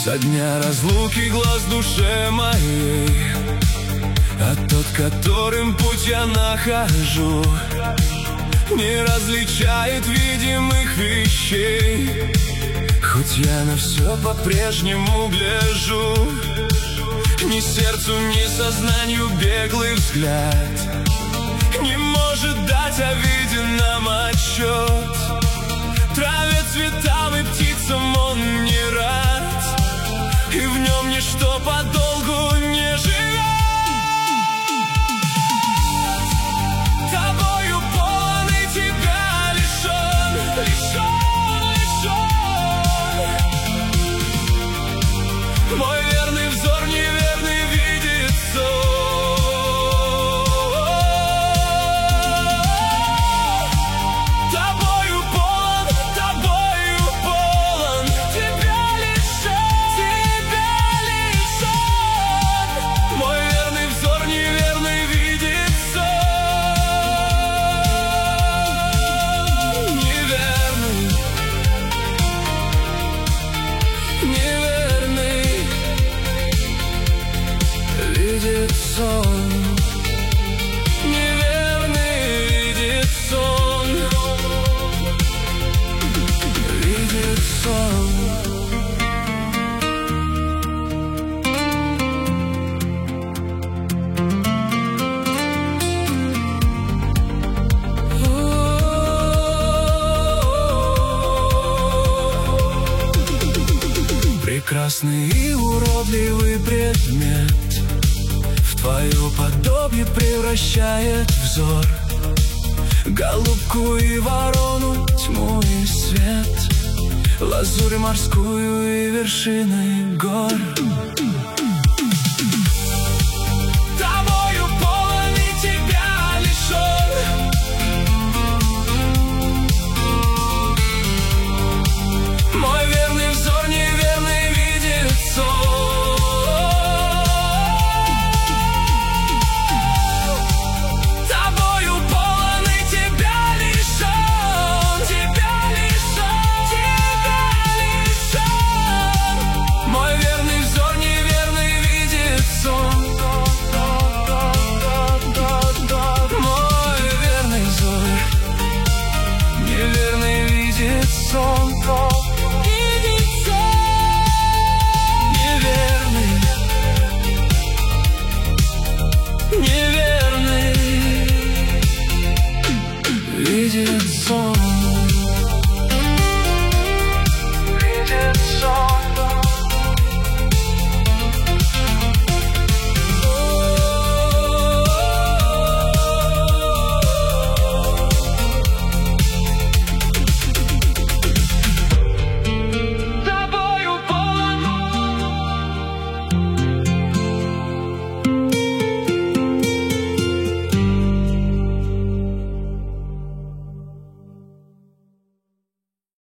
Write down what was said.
Со дня разлуки глаз душе моей, а тот, которым путь я нахожу, не различает видимых вещей. Хоть я на все по-прежнему гляжу, ни сердцу, ни сознанию беглый взгляд не может дать о виденном отчет. Траве, цветам и птицам он не рад, и в нем ничто подолгу не живет. Тобою полон и тебя лишен, лишен, лишен. Мой верный взор неверный видит сон. Тобою полон, тебя лишен, тебя лишен. Мой верный взор неверный видит сон. Неверный, неверный видит сон. Неверный видит сон. Видит сон. Прекрасный и уродливый предмет в твое подобие превращает взор. Голубку и ворону, тьму и свет, лазурь морскую и вершины гор.